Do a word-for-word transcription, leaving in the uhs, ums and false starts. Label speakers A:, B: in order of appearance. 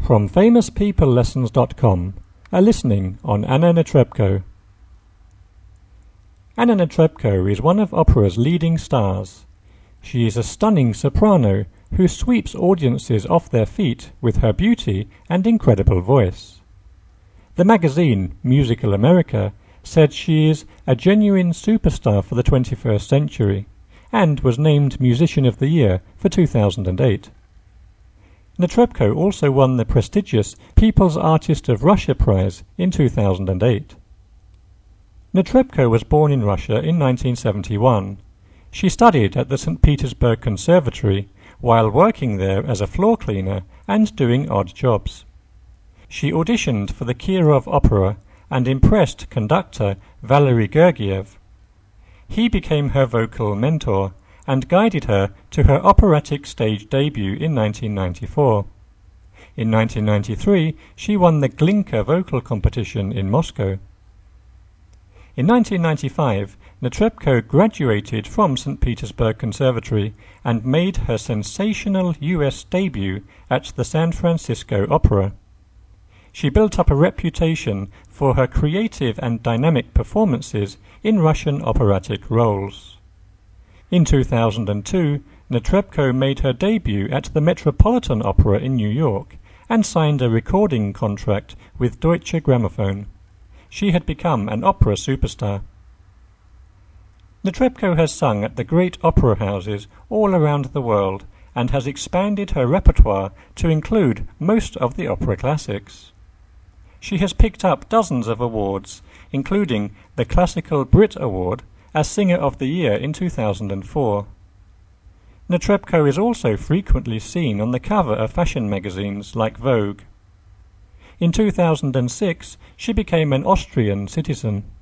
A: From famous people lessons dot com, a listening on Anna Netrebko. Anna Netrebko is one of opera's leading stars. She is a stunning soprano who sweeps audiences off their feet with her beauty and incredible voice. The magazine Musical America said she is a genuine superstar for the twenty-first century and was named Musician of the Year for two thousand eight. Netrebko also won the prestigious People's Artist of Russia Prize in two thousand eight. Netrebko was born in Russia in nineteen seventy-one. She studied at the Saint Petersburg Conservatory while working there as a floor cleaner and doing odd jobs. She auditioned for the Kirov Opera and impressed conductor Valery Gergiev. He became her vocal mentor and guided her to her operatic stage debut in nineteen ninety-four. In nineteen ninety-three, she won the Glinka vocal competition in Moscow. In nineteen ninety-five, Netrebko graduated from Saint Petersburg Conservatory and made her sensational U S debut at the San Francisco Opera. She built up a reputation for her creative and dynamic performances in Russian operatic roles. In two thousand two, Netrebko made her debut at the Metropolitan Opera in New York and signed a recording contract with Deutsche Grammophon. She had become an opera superstar. Netrebko has sung at the great opera houses all around the world and has expanded her repertoire to include most of the opera classics. She has picked up dozens of awards, including the Classical Brit Award as Singer of the Year in two thousand four. Netrebko is also frequently seen on the cover of fashion magazines like Vogue. In two thousand six, she became an Austrian citizen.